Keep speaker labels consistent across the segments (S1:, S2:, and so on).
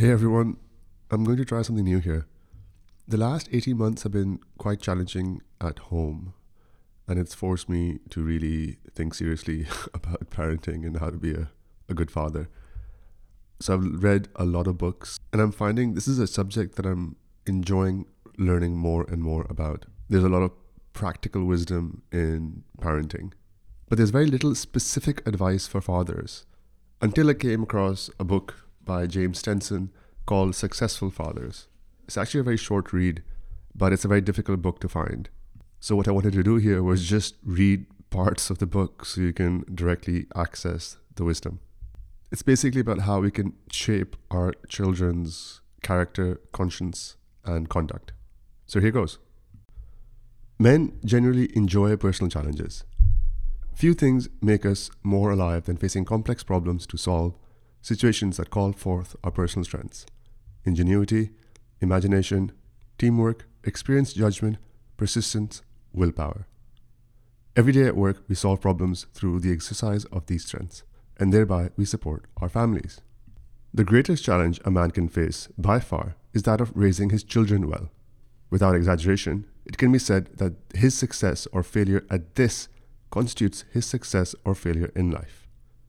S1: Hey everyone, I'm going to try something new here. The last 18 months have been quite challenging at home, and it's forced me to really think seriously about parenting and how to be a good father. So I've read a lot of books, and I'm finding this is a subject that I'm enjoying learning more and more about. There's a lot of practical wisdom in parenting, but there's very little specific advice for fathers until I came across a book by James Stenson called Successful Fathers. It's actually a very short read, but it's a very difficult book to find. So what I wanted to do here was just read parts of the book so you can directly access the wisdom. It's basically about how we can shape our children's character, conscience, and conduct. So here goes. Men generally enjoy personal challenges. Few things make us more alive than facing complex problems to solve, situations that call forth our personal strengths: ingenuity, imagination, teamwork, experienced judgment, persistence, willpower. Every day at work, we solve problems through the exercise of these strengths, and thereby we support our families. The greatest challenge a man can face, by far, is that of raising his children well. Without exaggeration, it can be said that his success or failure at this constitutes his success or failure in life.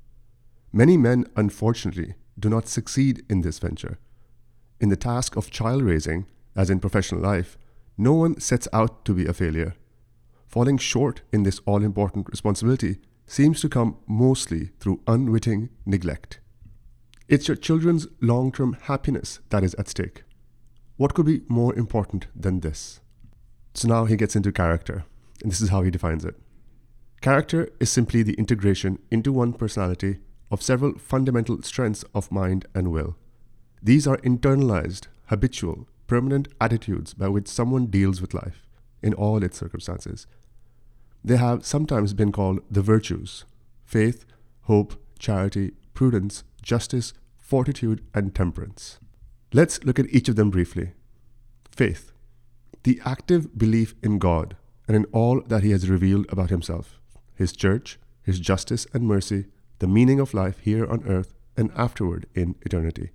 S1: Many men, unfortunately, do not succeed in this venture. In the task of child raising, as in professional life, no one sets out to be a failure. Falling short in this all-important responsibility seems to come mostly through unwitting neglect. It's your children's long-term happiness that is at stake. What could be more important than this? So now he gets into character, and this is how he defines it. Character is simply the integration into one personality of several fundamental strengths of mind and will. These are internalized, habitual, permanent attitudes by which someone deals with life in all its circumstances. They have sometimes been called the virtues: faith, hope, charity, prudence, justice, fortitude, and temperance. Let's look at each of them briefly. Faith, the active belief in God and in all that He has revealed about Himself, His church, His justice and mercy, the meaning of life here on earth and afterward in eternity.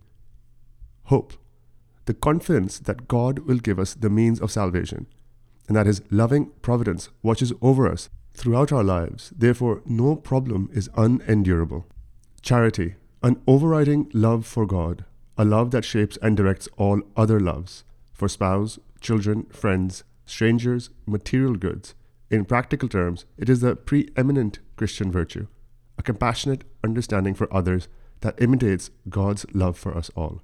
S1: Hope, the confidence that God will give us the means of salvation, and that His loving providence watches over us throughout our lives, therefore no problem is unendurable. Charity, an overriding love for God, a love that shapes and directs all other loves, for spouse, children, friends, strangers, material goods. In practical terms, it is the preeminent Christian virtue, a compassionate understanding for others that imitates God's love for us all.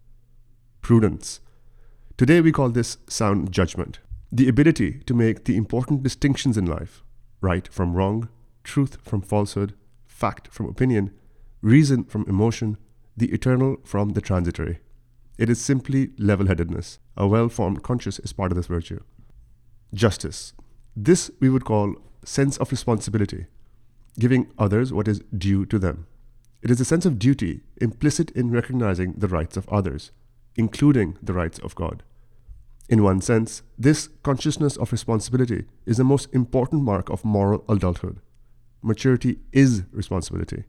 S1: Prudence. Today we call this sound judgment, the ability to make the important distinctions in life: right from wrong, truth from falsehood, fact from opinion, reason from emotion, the eternal from the transitory. It is simply level-headedness. A well-formed conscience is part of this virtue. Justice. This we would call sense of responsibility, giving others what is due to them. It is a sense of duty implicit in recognizing the rights of others, including the rights of God. In one sense, this consciousness of responsibility is the most important mark of moral adulthood. Maturity is responsibility.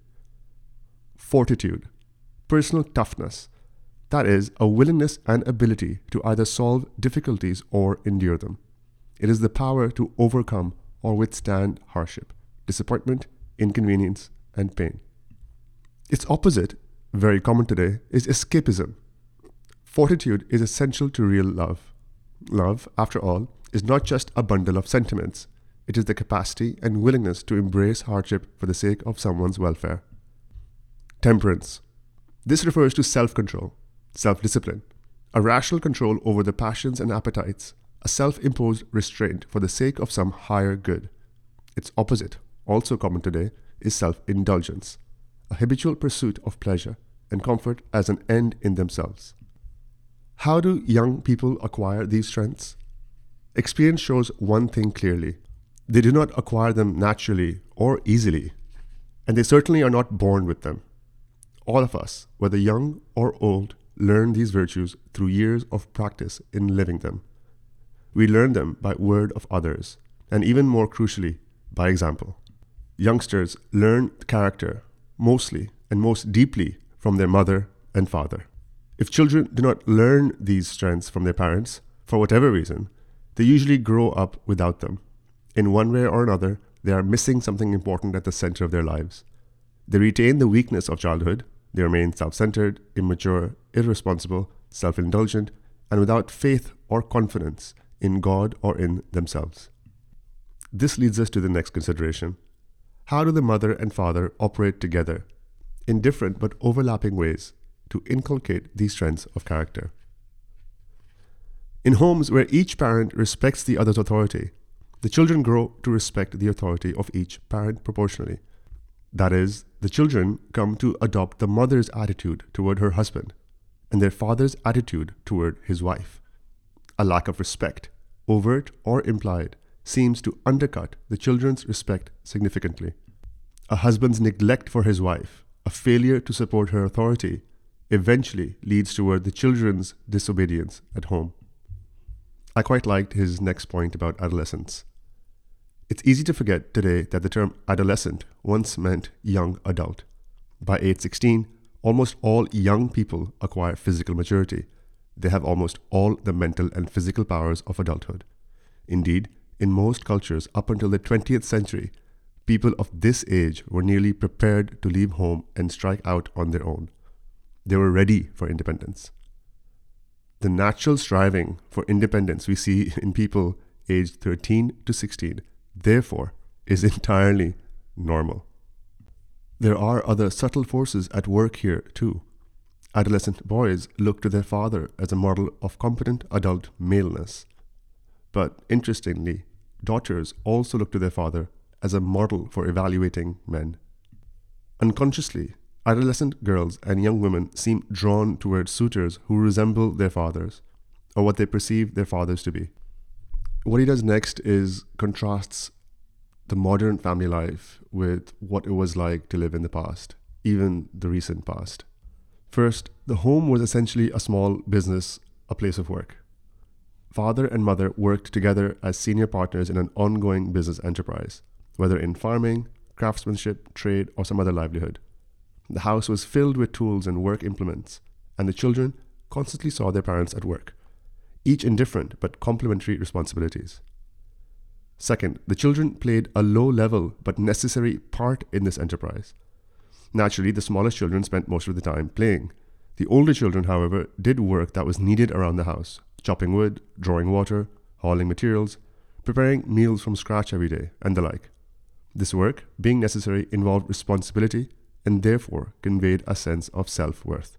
S1: Fortitude, personal toughness, that is, a willingness and ability to either solve difficulties or endure them. It is the power to overcome or withstand hardship, disappointment, inconvenience, and pain. Its opposite, very common today, is escapism. Fortitude is essential to real love. Love, after all, is not just a bundle of sentiments. It is the capacity and willingness to embrace hardship for the sake of someone's welfare. Temperance. This refers to self-control, self-discipline, a rational control over the passions and appetites, a self-imposed restraint for the sake of some higher good. Its opposite, also common today, is self-indulgence, a habitual pursuit of pleasure and comfort as an end in themselves. How do young people acquire these strengths? Experience shows one thing clearly: they do not acquire them naturally or easily, and they certainly are not born with them. All of us, whether young or old, learn these virtues through years of practice in living them. We learn them by word of others, and even more crucially, by example. Youngsters learn character mostly and most deeply from their mother and father. If children do not learn these strengths from their parents, for whatever reason, they usually grow up without them. In one way or another, they are missing something important at the center of their lives. They retain the weakness of childhood. They remain self-centered, immature, irresponsible, self-indulgent, and without faith or confidence in God or in themselves. This leads us to the next consideration. How do the mother and father operate together in different but overlapping ways to inculcate these strengths of character? In homes where each parent respects the other's authority, the children grow to respect the authority of each parent proportionally. That is, the children come to adopt the mother's attitude toward her husband and their father's attitude toward his wife. A lack of respect, overt or implied, seems to undercut the children's respect significantly. A husband's neglect for his wife, a failure to support her authority, eventually leads toward the children's disobedience at home. I quite liked his next point about adolescence. It's easy to forget today that the term adolescent once meant young adult. By age 16, almost all young people acquire physical maturity. They have almost all the mental and physical powers of adulthood. Indeed, in most cultures up until the 20th century, people of this age were nearly prepared to leave home and strike out on their own. They were ready for independence. The natural striving for independence we see in people aged 13 to 16, therefore, is entirely normal. There are other subtle forces at work here too. Adolescent boys look to their father as a model of competent adult maleness. But interestingly, daughters also look to their father as a model for evaluating men. Unconsciously, adolescent girls and young women seem drawn towards suitors who resemble their fathers, or what they perceive their fathers to be. What he does next is contrasts the modern family life with what it was like to live in the past, even the recent past. First, the home was essentially a small business, a place of work. Father and mother worked together as senior partners in an ongoing business enterprise, whether in farming, craftsmanship, trade, or some other livelihood. The house was filled with tools and work implements, and the children constantly saw their parents at work, each in different but complementary responsibilities. Second, the children played a low-level but necessary part in this enterprise. Naturally, the smallest children spent most of the time playing. The older children, however, did work that was needed around the house, chopping wood, drawing water, hauling materials, preparing meals from scratch every day, and the like. This work, being necessary, involved responsibility and therefore conveyed a sense of self-worth.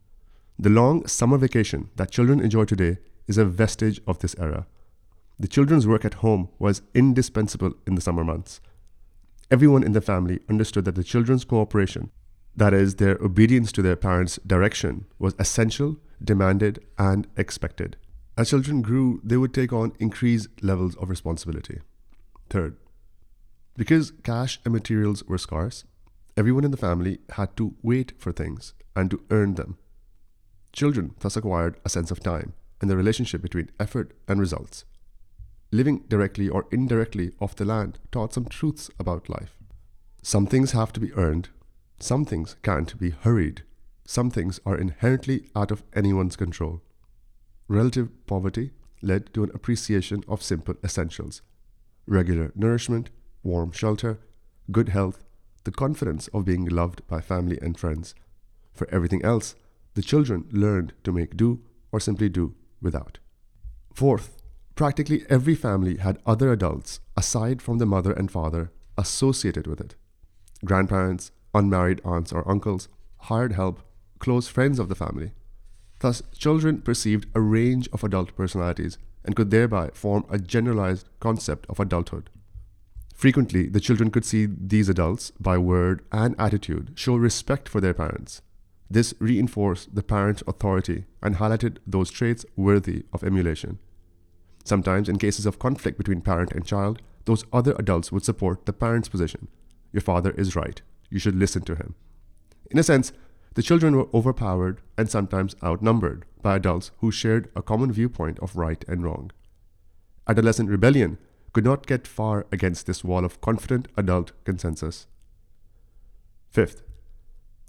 S1: The long summer vacation that children enjoy today is a vestige of this era. The children's work at home was indispensable in the summer months. Everyone in the family understood that the children's cooperation, that is, their obedience to their parents' direction, was essential, demanded, and expected. As children grew, they would take on increased levels of responsibility. Third, because cash and materials were scarce, everyone in the family had to wait for things and to earn them. Children thus acquired a sense of time and the relationship between effort and results. Living directly or indirectly off the land taught some truths about life. Some things have to be earned. Some things can't be hurried. Some things are inherently out of anyone's control. Relative poverty led to an appreciation of simple essentials: regular nourishment, warm shelter, good health, the confidence of being loved by family and friends. For everything else, the children learned to make do or simply do without. Fourth, practically every family had other adults, aside from the mother and father, associated with it. Grandparents, unmarried aunts or uncles, hired help, close friends of the family. Thus, children perceived a range of adult personalities and could thereby form a generalized concept of adulthood. Frequently, the children could see these adults, by word and attitude, show respect for their parents. This reinforced the parent's authority and highlighted those traits worthy of emulation. Sometimes, in cases of conflict between parent and child, those other adults would support the parent's position. Your father is right. You should listen to him. In a sense, the children were overpowered and sometimes outnumbered by adults who shared a common viewpoint of right and wrong. Adolescent rebellion could not get far against this wall of confident adult consensus. Fifth,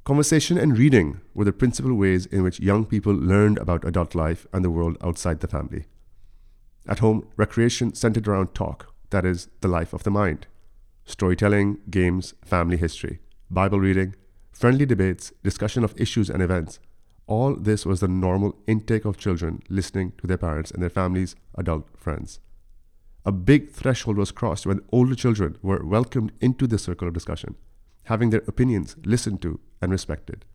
S1: Conversation and reading were the principal ways in which young people learned about adult life and the world outside the family. At home, recreation centered around talk, that is, the life of the mind. Storytelling, games, family history, Bible reading, friendly debates, discussion of issues and events. All this was the normal intake of children listening to their parents and their families' adult friends. A big threshold was crossed when older children were welcomed into the circle of discussion, having their opinions listened to and respected.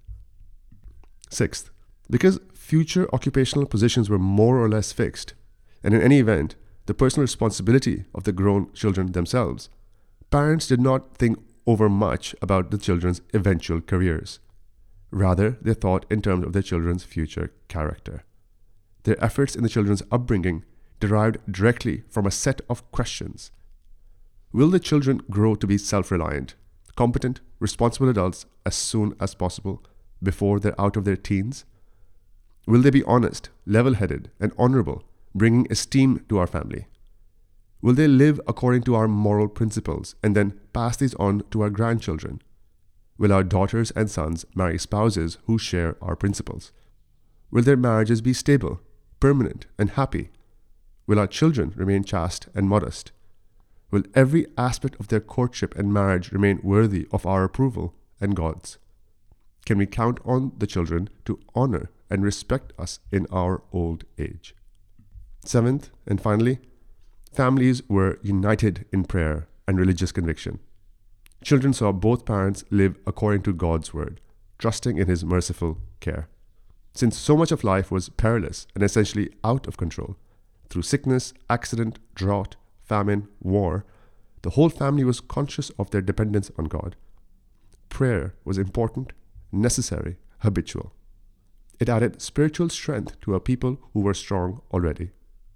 S1: Sixth, because future occupational positions were more or less fixed, and in any event, the personal responsibility of the grown children themselves, parents did not think over much about the children's eventual careers. Rather, they thought in terms of their children's future character. Their efforts in the children's upbringing derived directly from a set of questions. Will the children grow to be self-reliant, competent, responsible adults as soon as possible before they're out of their teens? Will they be honest, level-headed, and honorable, bringing esteem to our family? Will they live according to our moral principles and then pass these on to our grandchildren? Will our daughters and sons marry spouses who share our principles? Will their marriages be stable, permanent, and happy? Will our children remain chaste and modest? Will every aspect of their courtship and marriage remain worthy of our approval and God's? Can we count on the children to honor and respect us in our old age? Seventh, and finally, families were united in prayer and religious conviction. Children saw both parents live according to God's word, trusting in His merciful care. Since so much of life was perilous and essentially out of control, through sickness, accident, drought, famine, war, the whole family was conscious of their dependence on God. Prayer was important, necessary, habitual. It added spiritual strength to a people who were strong already.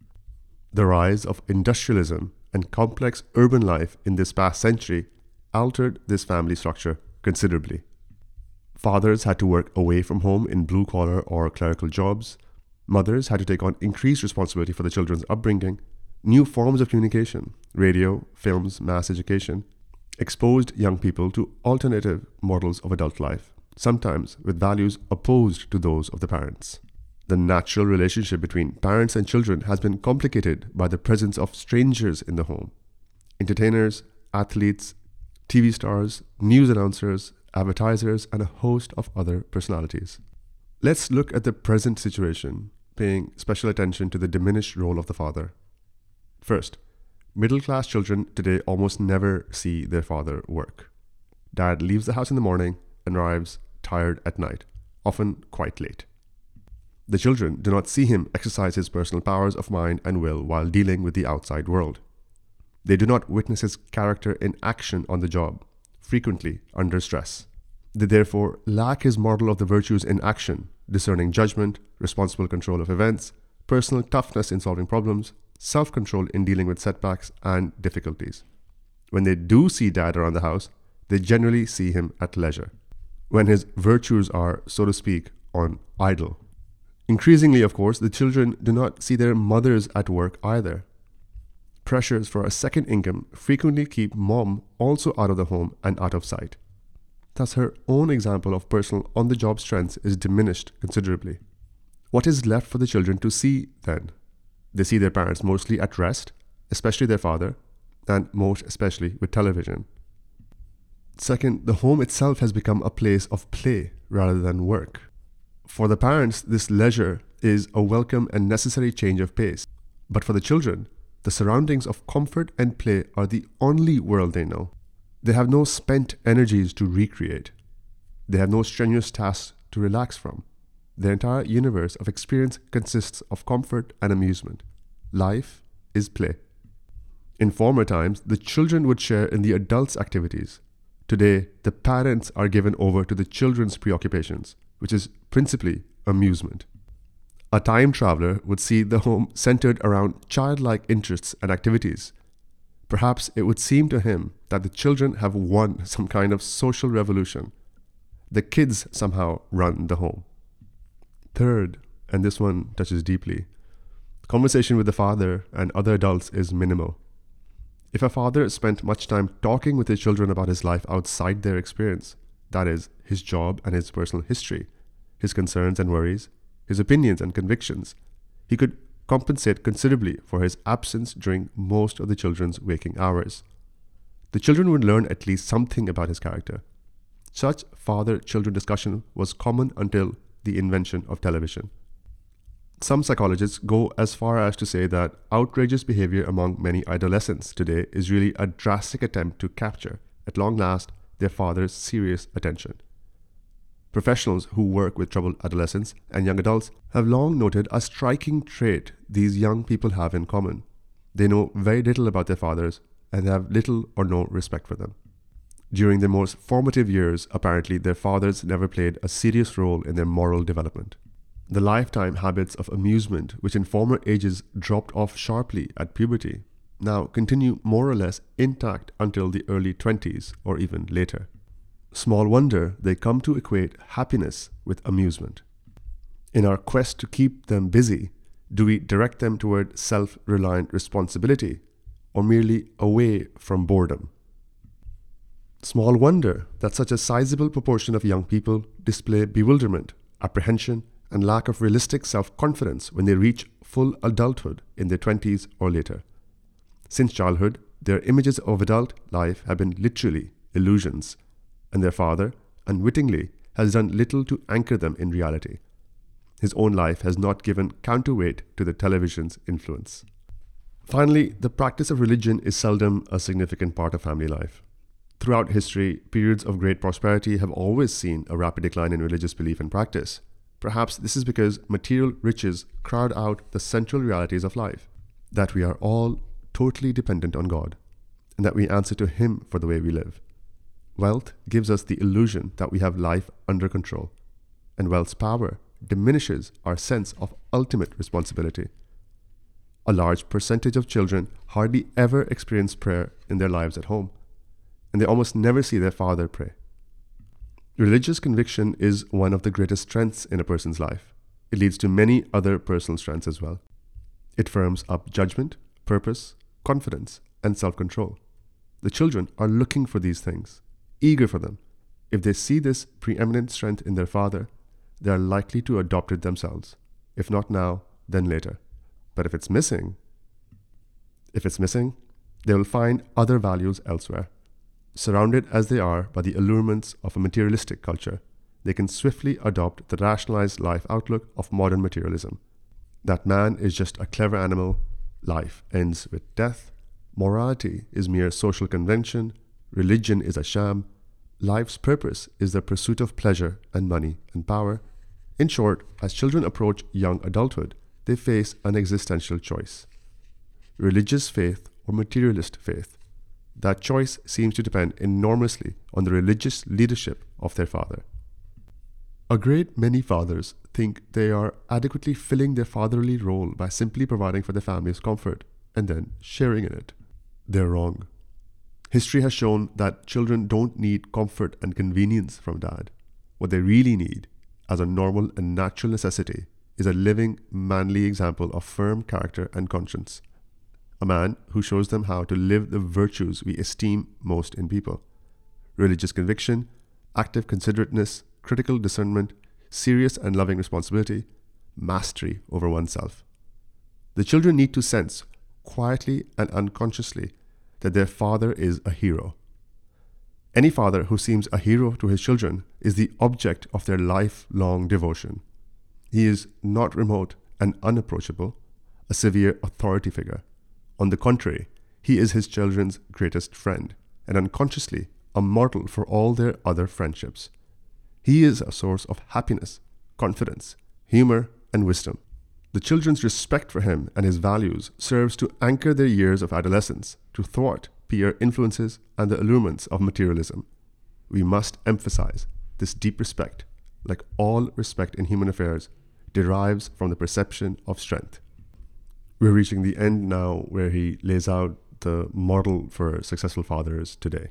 S1: The rise of industrialism and complex urban life in this past century altered this family structure considerably. Fathers had to work away from home in blue-collar or clerical jobs. Mothers had to take on increased responsibility for the children's upbringing. New forms of communication, radio, films, mass education, exposed young people to alternative models of adult life, sometimes with values opposed to those of the parents. The natural relationship between parents and children has been complicated by the presence of strangers in the home. Entertainers, athletes, TV stars, news announcers, advertisers, and a host of other personalities. Let's look at the present situation, paying special attention to the diminished role of the father. First, middle-class children today almost never see their father work. Dad leaves the house in the morning and arrives tired at night, often quite late. The children do not see him exercise his personal powers of mind and will while dealing with the outside world. They do not witness his character in action on the job, frequently under stress. They therefore lack his model of the virtues in action, discerning judgment, responsible control of events, personal toughness in solving problems, self-control in dealing with setbacks and difficulties. When they do see Dad around the house, they generally see him at leisure, when his virtues are, so to speak, on idle. Increasingly, of course, the children do not see their mothers at work either. Pressures for a second income frequently keep mom also out of the home and out of sight. Thus, her own example of personal on-the-job strengths is diminished considerably. What is left for the children to see then? They see their parents mostly at rest, especially their father, and most especially with television. Second, the home itself has become a place of play rather than work. For the parents, this leisure is a welcome and necessary change of pace. But for the children, the surroundings of comfort and play are the only world they know. They have no spent energies to recreate. They have no strenuous tasks to relax from. Their entire universe of experience consists of comfort and amusement. Life is play. In former times, the children would share in the adults' activities. Today, the parents are given over to the children's preoccupations, which is principally amusement. A time traveler would see the home centered around childlike interests and activities. Perhaps it would seem to him that the children have won some kind of social revolution. The kids somehow run the home. Third, and this one touches deeply, conversation with the father and other adults is minimal. If a father spent much time talking with his children about his life outside their experience, that is, his job and his personal history, his concerns and worries, his opinions and convictions, he could compensate considerably for his absence during most of the children's waking hours. The children would learn at least something about his character. Such father-children discussion was common until the invention of television. Some psychologists go as far as to say that outrageous behavior among many adolescents today is really a drastic attempt to capture, at long last, their father's serious attention. Professionals who work with troubled adolescents and young adults have long noted a striking trait these young people have in common. They know very little about their fathers and have little or no respect for them. During their most formative years, apparently, their fathers never played a serious role in their moral development. The lifetime habits of amusement, which in former ages dropped off sharply at puberty, now continue more or less intact until the early 20s or even later. Small wonder they come to equate happiness with amusement. In our quest to keep them busy, do we direct them toward self-reliant responsibility or merely away from boredom? Small wonder that such a sizable proportion of young people display bewilderment, apprehension, and lack of realistic self-confidence when they reach full adulthood in their 20s or later. Since childhood, their images of adult life have been literally illusions, and their father, unwittingly, has done little to anchor them in reality. His own life has not given counterweight to the television's influence. Finally, the practice of religion is seldom a significant part of family life. Throughout history, periods of great prosperity have always seen a rapid decline in religious belief and practice. Perhaps this is because material riches crowd out the central realities of life, that we are all totally dependent on God, and that we answer to Him for the way we live. Wealth gives us the illusion that we have life under control, and wealth's power diminishes our sense of ultimate responsibility. A large percentage of children hardly ever experience prayer in their lives at home, and they almost never see their father pray. Religious conviction is one of the greatest strengths in a person's life. It leads to many other personal strengths as well. It firms up judgment, purpose, confidence, and self-control. The children are looking for these things, eager for them. If they see this preeminent strength in their father, they are likely to adopt it themselves. If not now, then later. But if it's missing, they will find other values elsewhere. Surrounded as they are by the allurements of a materialistic culture, they can swiftly adopt the rationalized life outlook of modern materialism. That man is just a clever animal, life ends with death, morality is mere social convention, religion is a sham, life's purpose is the pursuit of pleasure and money and power. In short, as children approach young adulthood, they face an existential choice: religious faith or materialist faith. That choice seems to depend enormously on the religious leadership of their father. A great many fathers think they are adequately filling their fatherly role by simply providing for their family's comfort and then sharing in it. They're wrong. History has shown that children don't need comfort and convenience from dad. What they really need, as a normal and natural necessity, is a living, manly example of firm character and conscience. A man who shows them how to live the virtues we esteem most in people: religious conviction, active considerateness, critical discernment, serious and loving responsibility, mastery over oneself. The children need to sense, quietly and unconsciously, that their father is a hero. Any father who seems a hero to his children is the object of their lifelong devotion. He is not remote and unapproachable, a severe authority figure. On the contrary, he is his children's greatest friend, and unconsciously a model for all their other friendships. He is a source of happiness, confidence, humor, and wisdom. The children's respect for him and his values serves to anchor their years of adolescence, to thwart peer influences and the allurements of materialism. We must emphasize this deep respect, like all respect in human affairs, derives from the perception of strength. We're reaching the end now where he lays out the model for successful fathers today.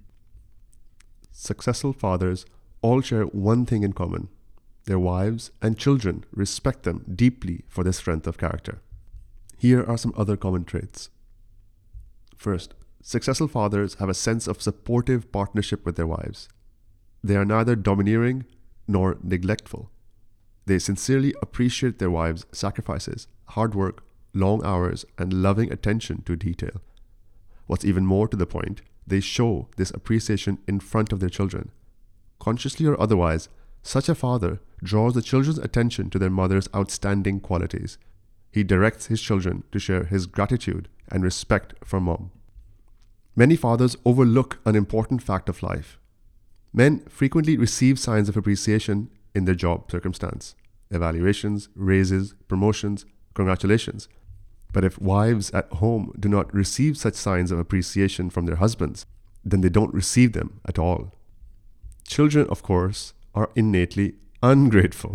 S1: Successful fathers all share one thing in common: their wives and children respect them deeply for their strength of character. Here are some other common traits. First, successful fathers have a sense of supportive partnership with their wives. They are neither domineering nor neglectful. They sincerely appreciate their wives' sacrifices, hard work, long hours, and loving attention to detail. What's even more to the point, they show this appreciation in front of their children. Consciously or otherwise, such a father draws the children's attention to their mother's outstanding qualities. He directs his children to share his gratitude and respect for mom. Many fathers overlook an important fact of life. Men frequently receive signs of appreciation in their job circumstance, evaluations, raises, promotions, congratulations. But if wives at home do not receive such signs of appreciation from their husbands, then they don't receive them at all. Children, of course, are innately ungrateful.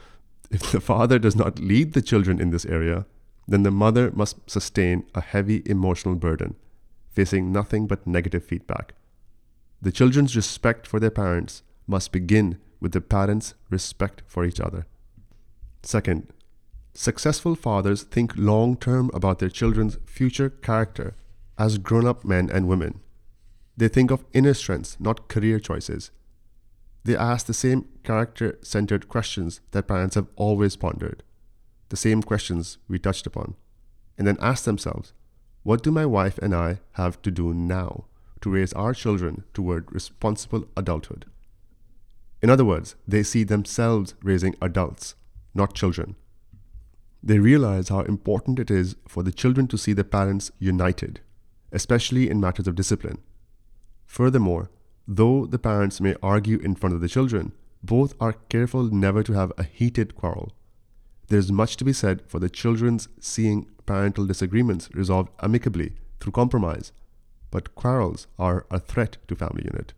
S1: If the father does not lead the children in this area, then the mother must sustain a heavy emotional burden, facing nothing but negative feedback. The children's respect for their parents must begin with the parents' respect for each other. Second, successful fathers think long-term about their children's future character as grown-up men and women. They think of inner strengths, not career choices. They ask the same character-centered questions that parents have always pondered, the same questions we touched upon, and then ask themselves, what do my wife and I have to do now to raise our children toward responsible adulthood? In other words, they see themselves raising adults, not children. They realize how important it is for the children to see their parents united, especially in matters of discipline. Furthermore, though the parents may argue in front of the children, both are careful never to have a heated quarrel. There is much to be said for the children's seeing parental disagreements resolved amicably through compromise, but quarrels are a threat to family unit.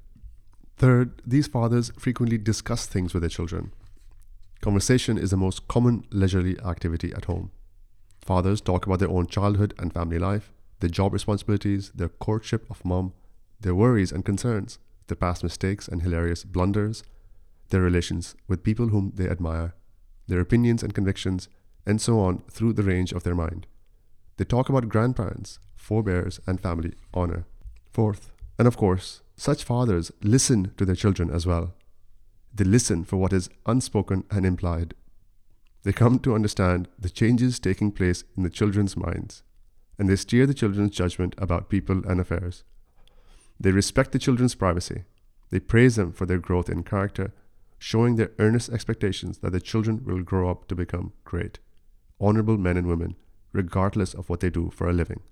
S1: Third, these fathers frequently discuss things with their children. Conversation is the most common leisurely activity at home. Fathers talk about their own childhood and family life, their job responsibilities, their courtship of mom, their worries and concerns, their past mistakes and hilarious blunders, their relations with people whom they admire, their opinions and convictions, and so on through the range of their mind. They talk about grandparents, forebears, and family honor. Fourth, and of course, such fathers listen to their children as well. They listen for what is unspoken and implied. They come to understand the changes taking place in the children's minds, and they steer the children's judgment about people and affairs. They respect the children's privacy. They praise them for their growth in character, showing their earnest expectations that the children will grow up to become great, honorable men and women, regardless of what they do for a living.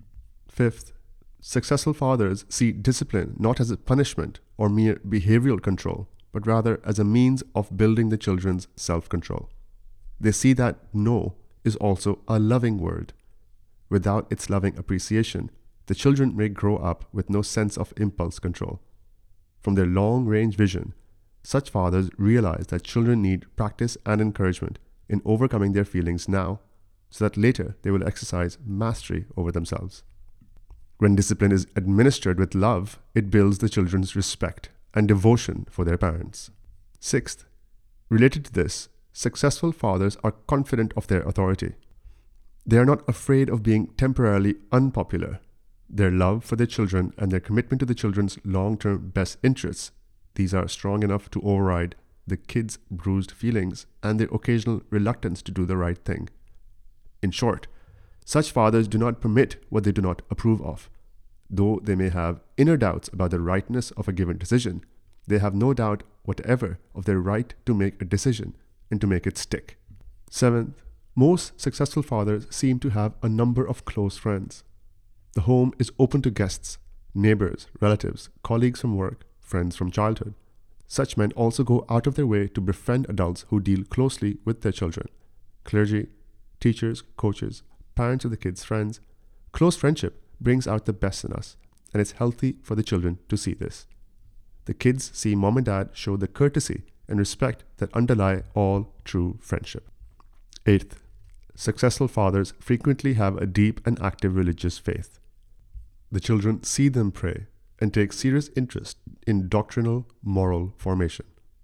S1: Fifth, successful fathers see discipline not as a punishment or mere behavioral control, but rather as a means of building the children's self-control. They see that no is also a loving word. Without its loving appreciation, the children may grow up with no sense of impulse control. From their long-range vision, such fathers realize that children need practice and encouragement in overcoming their feelings now, so that later they will exercise mastery over themselves. When discipline is administered with love, it builds the children's respect and devotion for their parents. Sixth, related to this, successful fathers are confident of their authority. They are not afraid of being temporarily unpopular. Their love for their children and their commitment to the children's long-term best interests, these are strong enough to override the kids' bruised feelings and their occasional reluctance to do the right thing. In short, such fathers do not permit what they do not approve of. Though they may have inner doubts about the rightness of a given decision, they have no doubt whatever of their right to make a decision and to make it stick. Seventh, most successful fathers seem to have a number of close friends. The home is open to guests, neighbors, relatives, colleagues from work, friends from childhood. Such men also go out of their way to befriend adults who deal closely with their children. Clergy, teachers, coaches, parents of the kids' friends. Close friendship brings out the best in us, and it's healthy for the children to see this. The kids see mom and dad show the courtesy and respect that underlie all true friendship. Eighth, successful fathers frequently have a deep and active religious faith. The children see them pray and take serious interest in doctrinal, moral formation.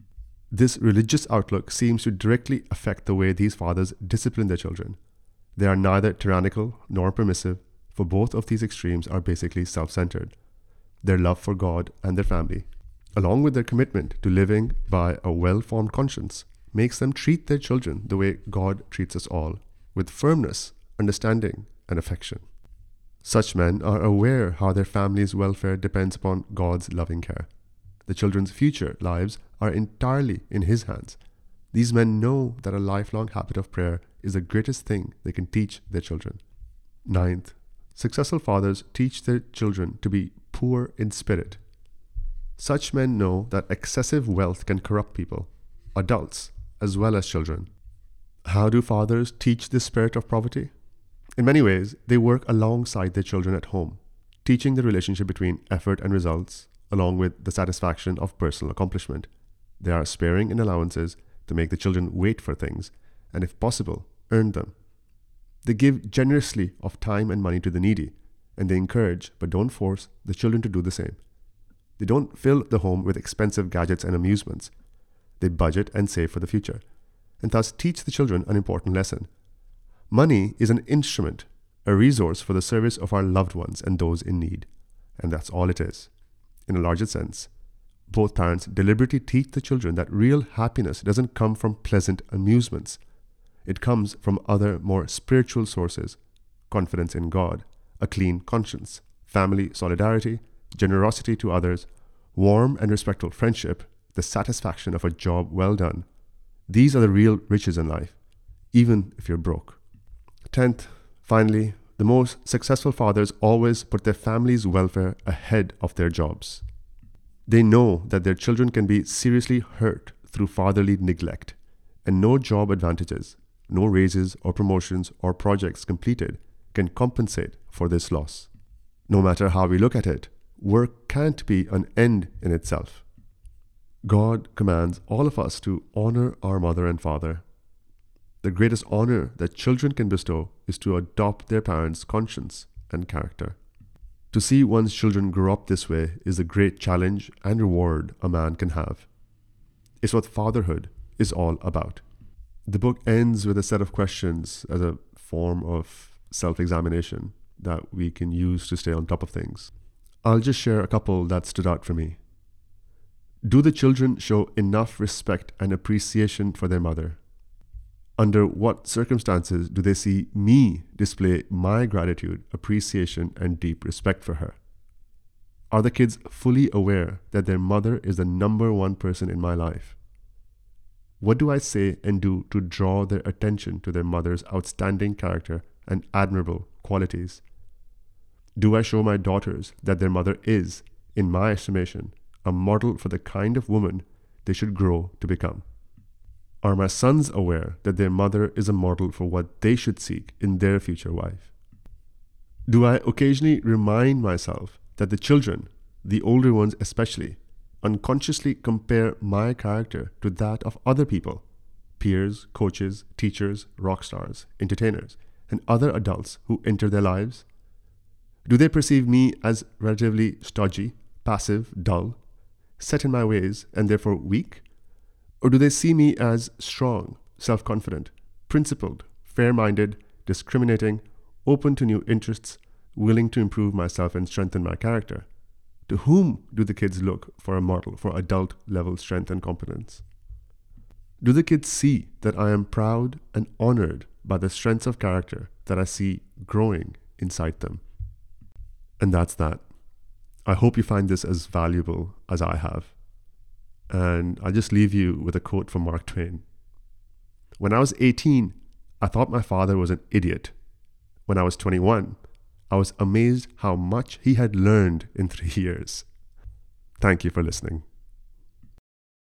S1: This religious outlook seems to directly affect the way these fathers discipline their children. They are neither tyrannical nor permissive, for both of these extremes are basically self-centered. Their love for God and their family along with their commitment to living by a well-formed conscience, makes them treat their children the way God treats us all, with firmness, understanding, and affection. Such men are aware how their family's welfare depends upon God's loving care. The children's future lives are entirely in His hands. These men know that a lifelong habit of prayer is the greatest thing they can teach their children. Ninth, successful fathers teach their children to be poor in spirit. Such men know that excessive wealth can corrupt people, adults as well as children. How do fathers teach this spirit of poverty? In many ways, they work alongside their children at home, teaching the relationship between effort and results, along with the satisfaction of personal accomplishment. They are sparing in allowances to make the children wait for things, and if possible, earn them. They give generously of time and money to the needy, and they encourage, but don't force, the children to do the same. They don't fill the home with expensive gadgets and amusements. They budget and save for the future, and thus teach the children an important lesson. Money is an instrument, a resource for the service of our loved ones and those in need, and that's all it is. In a larger sense, both parents deliberately teach the children that real happiness doesn't come from pleasant amusements. It comes from other, more spiritual sources: confidence in God, a clean conscience, family solidarity, generosity to others, warm and respectful friendship, the satisfaction of a job well done. These are the real riches in life, even if you're broke. 10th, finally, the most successful fathers always put their family's welfare ahead of their jobs. They know that their children can be seriously hurt through fatherly neglect, and no job advantages, no raises or promotions or projects completed can compensate for this loss. No matter how we look at it, work can't be an end in itself. God commands all of us to honor our mother and father. The greatest honor that children can bestow is to adopt their parents' conscience and character. To see one's children grow up this way is a great challenge and reward a man can have. It's what fatherhood is all about. The book ends with a set of questions as a form of self-examination that we can use to stay on top of things. I'll just share a couple that stood out for me. Do the children show enough respect and appreciation for their mother? Under what circumstances do they see me display my gratitude, appreciation, and deep respect for her? Are the kids fully aware that their mother is the number one person in my life? What do I say and do to draw their attention to their mother's outstanding character and admirable qualities? Do I show my daughters that their mother is, in my estimation, a model for the kind of woman they should grow to become? Are my sons aware that their mother is a model for what they should seek in their future wife? Do I occasionally remind myself that the children, the older ones especially, unconsciously compare my character to that of other people, peers, coaches, teachers, rock stars, entertainers, and other adults who enter their lives? Do they perceive me as relatively stodgy, passive, dull, set in my ways, and therefore weak? Or do they see me as strong, self-confident, principled, fair-minded, discriminating, open to new interests, willing to improve myself and strengthen my character? To whom do the kids look for a model for adult-level strength and competence? Do the kids see that I am proud and honored by the strengths of character that I see growing inside them? And that's that. I hope you find this as valuable as I have. And I'll just leave you with a quote from Mark Twain. When I was 18, I thought my father was an idiot. When I was 21, I was amazed how much he had learned in 3 years. Thank you for listening.